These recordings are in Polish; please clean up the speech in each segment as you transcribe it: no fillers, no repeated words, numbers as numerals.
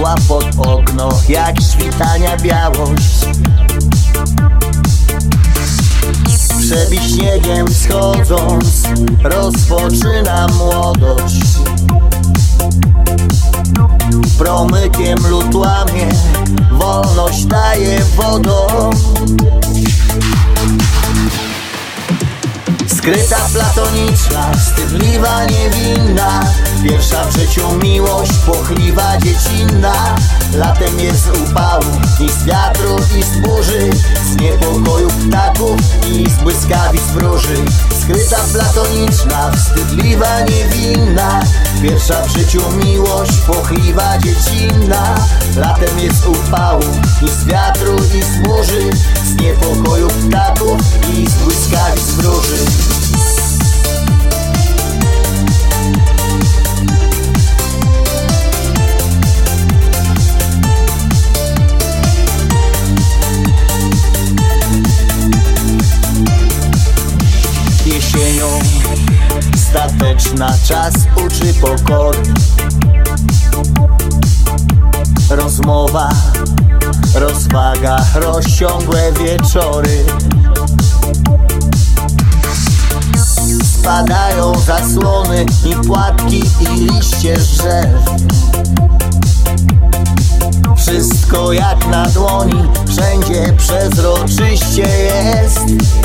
weszła pod okno jak świtania białość. Przebić śniegiem schodząc rozpoczyna młodość. Promykiem lód łamie, wolność daje wodą. Skryta platoniczna, wstydliwa, niewinna, pierwsza w życiu miłość, płochliwa, dziecinna. Latem jest z upału i z wiatru i z burzy, z niepokoju ptaków i z błyskawic wróży. Skryta platoniczna, wstydliwa, niewinna, pierwsza w życiu miłość, płochliwa, dziecinna. Latem jest z upału i z wiatru i z burzy, z niepokoju ptaków i z błyskawic wróży. Jesienią stateczna czas uczy pokory. Rozmowa, rozwaga, rozciągłe wieczory. Spadają zasłony i płatki i liście z drzew. Wszystko jak na dłoni, wszędzie przezroczyście jest.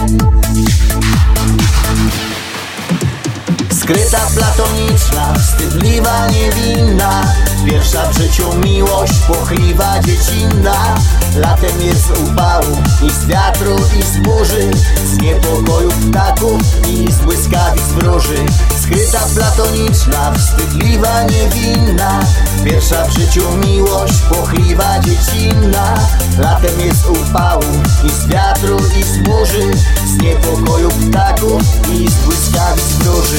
Skryta platoniczna, wstydliwa, niewinna, pierwsza w życiu miłość, płochliwa, dziecinna. Latem jest z upału i z wiatru i z burzy, z niepokoju ptaków i z błyskawic wróży. Skryta platoniczna, wstydliwa, niewinna, pierwsza w życiu miłość, płochliwa, dziecinna. Latem jest z upału i z wiatru i z burzy, z niepokoju ptaków i z błyskawic wróży.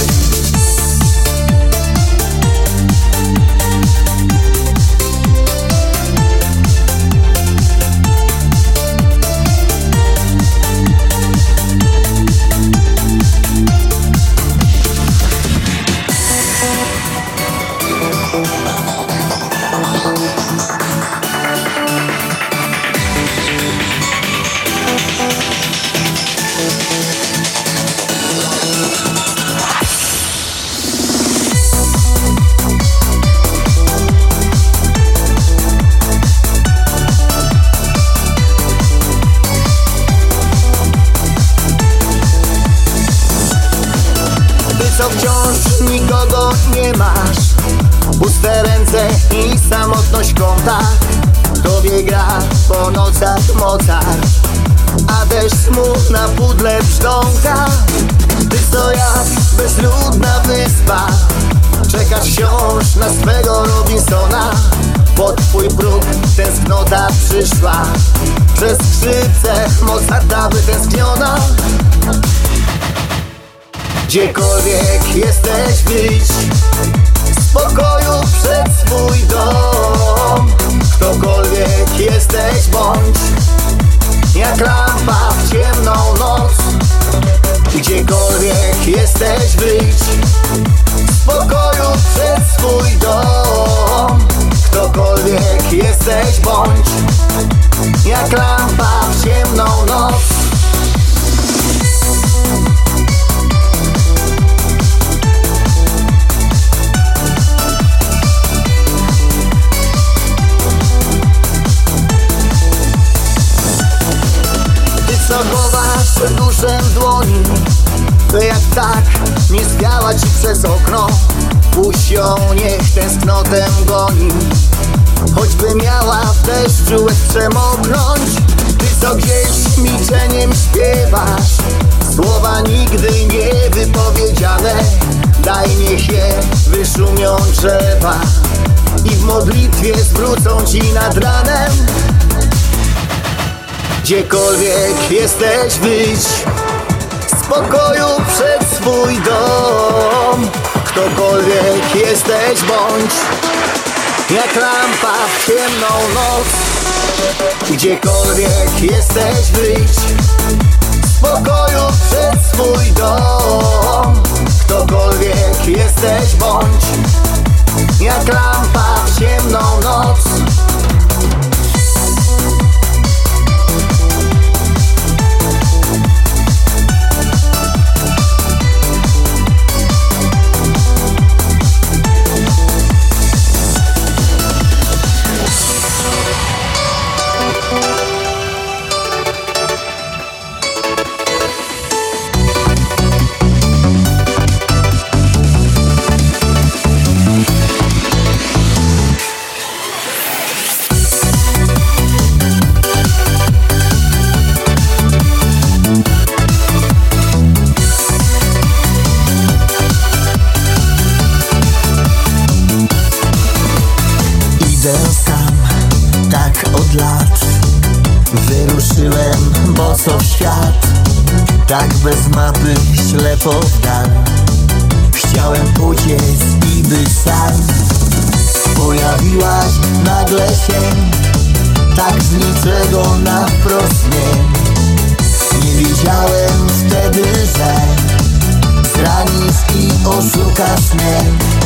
Co wciąż nikogo nie masz, puste ręce i samotność kąta. Tobie gra po nocach Mozart, a deszcz mu na pudle brzdąka. Ty co jak bezludna wyspa, czekasz wciąż na swego Robinsona. Pod twój próg tęsknota przyszła, przez skrzypce Mozarta wytęskniona. Gdziekolwiek jesteś, wyjdź z pokoju przed swój dom. Ktokolwiek jesteś, bądź jak lampa w ciemną noc. Gdziekolwiek jesteś, wyjdź z pokoju przed swój dom. Ktokolwiek jesteś, bądź jak lampa w ciemną noc. Co chowasz duszę w dłoni, by jak tak nie zwiała ci przez okno. Puść ją, niech tęsknotę goni, choćby miała w deszczu łez przemoknąć. Ty co gdzieś milczeniem śpiewasz słowa nigdy nie wypowiedziane, daj niech je wyszumią drzewa i w modlitwie zwrócą ci nad ranem. Gdziekolwiek jesteś, wyjdź z pokoju przed swój dom. Ktokolwiek jesteś, bądź jak lampa w ciemną noc. Gdziekolwiek jesteś, wyjdź z pokoju przed swój dom. Ktokolwiek jesteś, bądź jak lampa w ciemną noc. Idę sam, tak od lat. Wyruszyłem boso w świat, tak bez mapy, ślepo w dal. Chciałem uciec i być sam. Pojawiłaś nagle się, tak z niczego na wprost mnie. Nie wiedziałem wtedy, że zranisz i oszukasz mnie.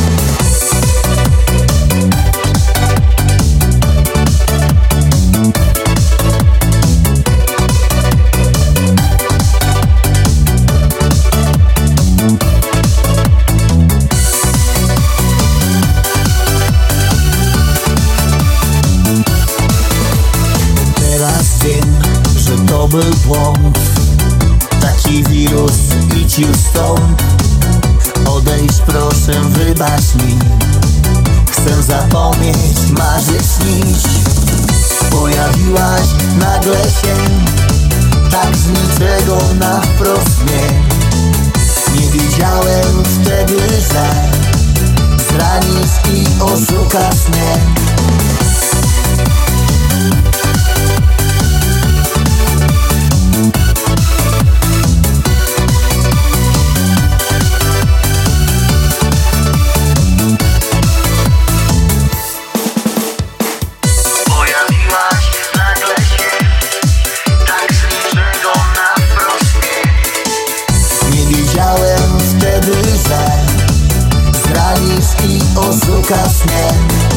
Wiem, że to był błąd. Taki wirus, idź już stąd. Odejdź proszę, wybacz mi. Chcę zapomnieć, marzyć, śnić. Pojawiłaś nagle się, tak z niczego na wprost mnie. Nie wiedziałem wtedy, że zranisz i oszukasz mnie. Wiedziałem wtedy, że zranisz i oszukasz mnie.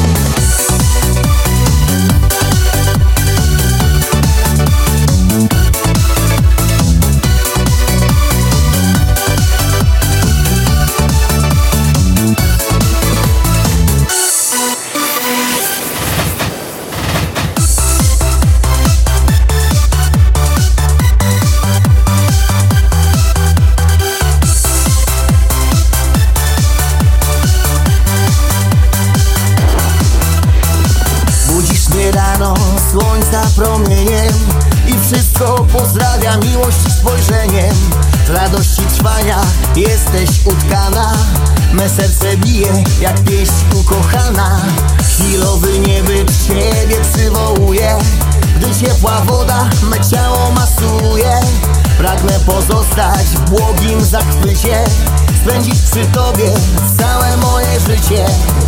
Rano słońca promieniem i wszystko pozdrawia miłość spojrzeniem. W radości trwania jesteś utkana, me serce bije jak pieśń ukochana. Chwilowy niebyt ciebie przywołuje, gdy ciepła woda me ciało masuje. Pragnę pozostać w błogim zachwycie, spędzić przy tobie całe moje życie.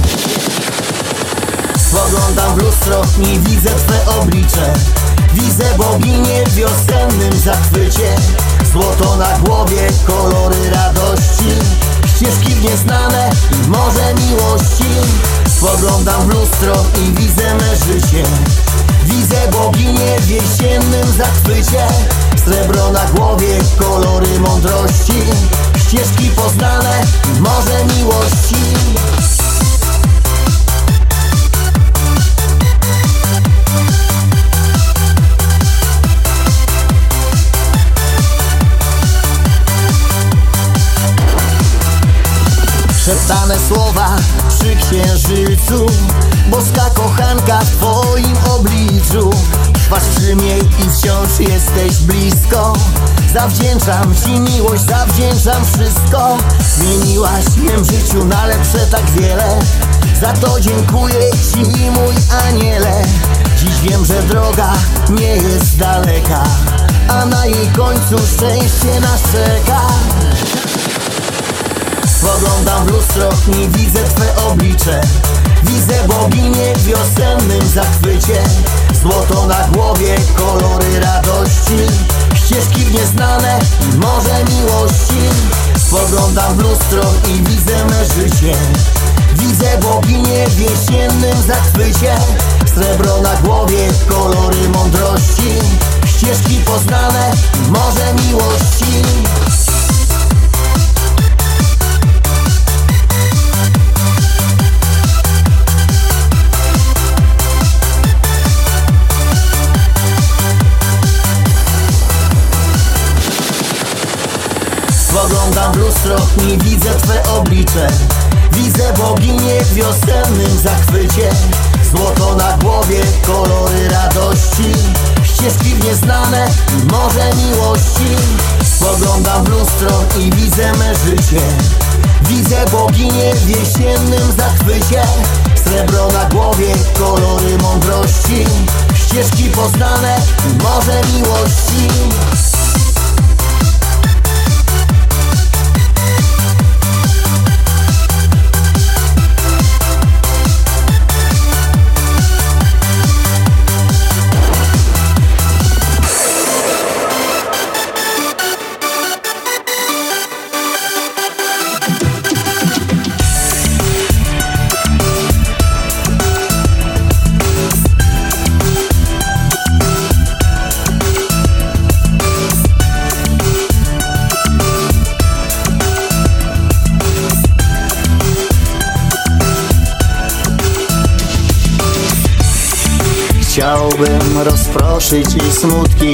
Spoglądam w lustro i widzę twe oblicze. Widzę boginię w wiosennym zachwycie. Złoto na głowie, kolory radości, ścieżki w nieznane i morze miłości. Spoglądam w lustro i widzę me życie. Widzę boginię w jesiennym zachwycie. Srebro na głowie, kolory mądrości, ścieżki poznane i morze miłości. Szeptane słowa przy księżycu, boska kochanka w twoim obliczu. Trwasz przy mnie i wciąż jesteś blisko. Zawdzięczam ci miłość, zawdzięczam wszystko. Zmieniłaś w mym życiu na lepsze tak wiele. Za to dziękuję ci, mój aniele. Dziś wiem, że droga nie jest daleka, a na jej końcu szczęście nas czeka. Spoglądam w lustro i widzę twe oblicze. Widzę boginię w wiosennym zachwycie. Złoto na głowie, kolory radości, ścieżki w nieznane i morze miłości. Spoglądam w lustro i widzę me życie. Widzę boginię w jesiennym zachwycie. Srebro na głowie, kolory mądrości, ścieżki poznane i morze miłości. Spoglądam w lustro i widzę twe oblicze. Widzę boginię w wiosennym zachwycie. Złoto na głowie, kolory radości, ścieżki w nieznane i morze miłości. Spoglądam w lustro i widzę me życie. Widzę boginię w jesiennym zachwycie. srebro na głowie, kolory mądrości, ścieżki poznane, morze miłości. Chciałbym rozproszyć jej smutki,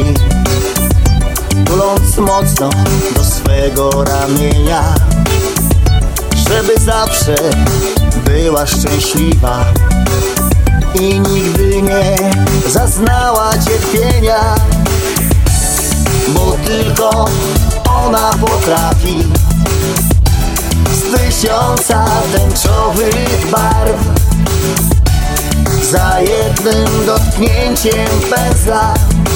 tuląc mocno do swego ramienia, żeby zawsze była szczęśliwa i nigdy nie zaznała cierpienia, bo tylko ona potrafi z 1000 tęczowych barw za jednym dotknięciem pędzla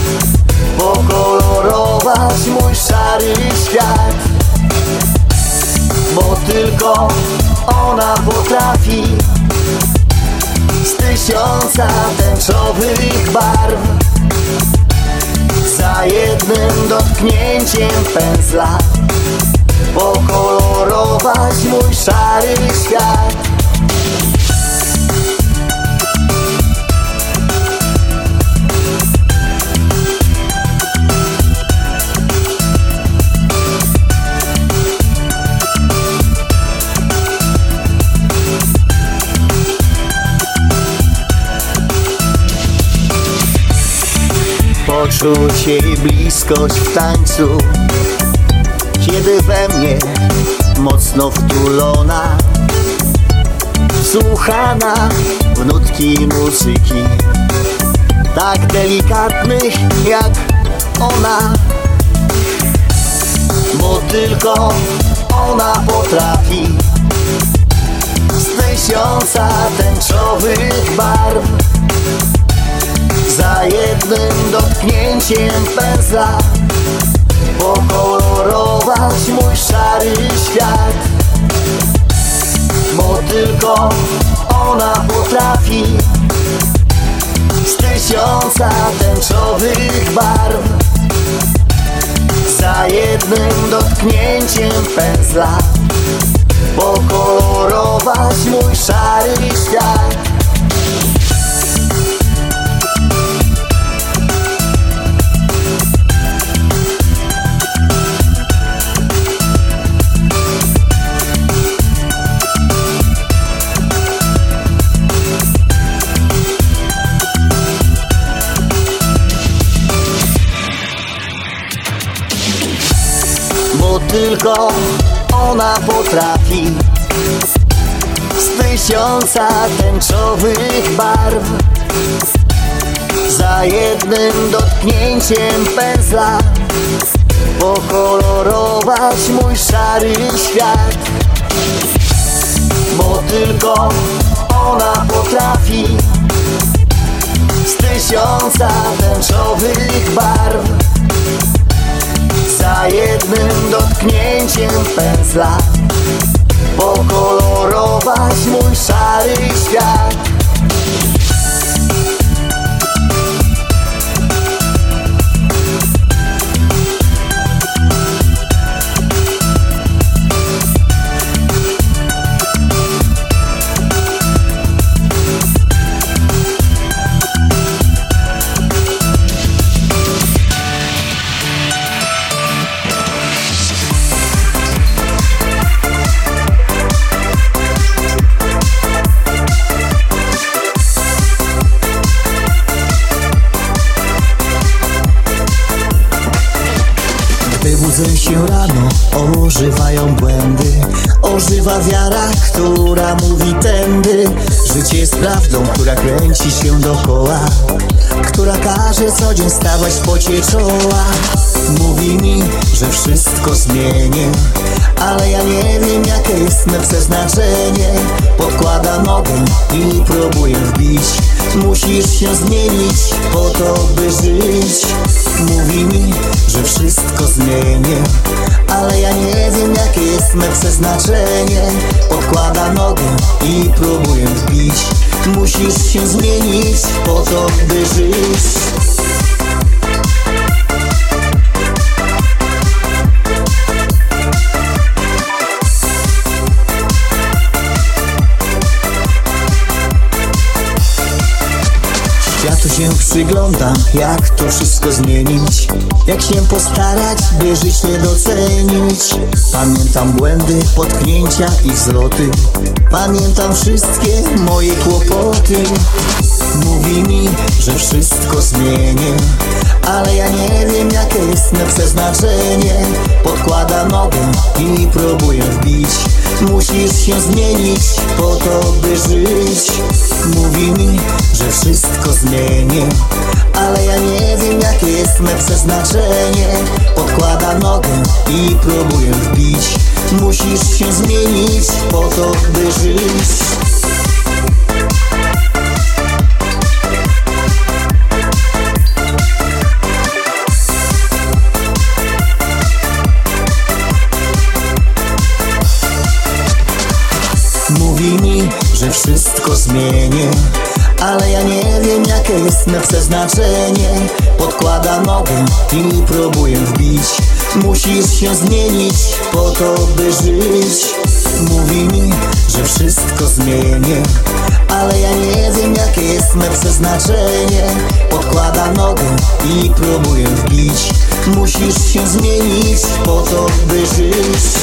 pokolorować mój szary świat, bo tylko ona potrafi z 1000 tęczowych barw za jednym dotknięciem pędzla pokolorować mój szary świat. Poczuć jej bliskość w tańcu, kiedy we mnie mocno wtulona, wsłuchana w nutki muzyki, tak delikatnych jak ona, bo tylko ona potrafi z 1000 tęczowych barw za jednym dotknięciem pędzla pokolorować mój szary świat, bo tylko ona potrafi z 1000 tęczowych barw za jednym dotknięciem pędzla pokolorować mój szary świat. Bo tylko ona potrafi z 1000 tęczowych barw za jednym dotknięciem pędzla pokolorować mój szary świat, bo tylko ona potrafi z 1000 tęczowych barw za jednym dotknięciem pędzla pokolorować mój szary świat. Budzę się rano, ożywają błędy, ożywa wiara, która mówi tędy. Życie jest prawdą, która kręci się dokoła, która każe co dzień stawać w pocie czoła. Mówi mi, że wszystko zmienię, ale ja nie wiem, jakie jest me przeznaczenie. Podkładam nogę i próbuję wbić. Musisz się zmienić po to, by żyć. Mówi mi, że wszystko zmienię, ale ja nie wiem, jakie jest me przeznaczenie. Podkładam nogę i próbuję wbić. Musisz się zmienić po to, by żyć. Ja tu się przyglądam, jak to wszystko zmienić, jak się postarać, by żyć nie docenić. Pamiętam błędy, potknięcia i wzloty, pamiętam wszystkie moje kłopoty. Mówi mi, że wszystko zmienię, ale ja nie wiem, jakie jest me przeznaczenie. Podkładam nogę i próbuję wbić. Musisz się zmienić po to, by żyć. Mówi mi, że wszystko zmienię, ale ja nie wiem, jakie jest me przeznaczenie. Podkładam nogę i próbuję wbić. Musisz się zmienić po to, by żyć. Mówi mi, że wszystko zmienię, ale ja nie wiem, jakie jest me przeznaczenie. Podkładam nogę i próbuję wbić. Musisz się zmienić po to, by żyć. Mówi mi, że wszystko zmienię, ale ja nie wiem, jakie jest me przeznaczenie. Podkładam nogę i próbuję wbić. Musisz się zmienić po to, by żyć.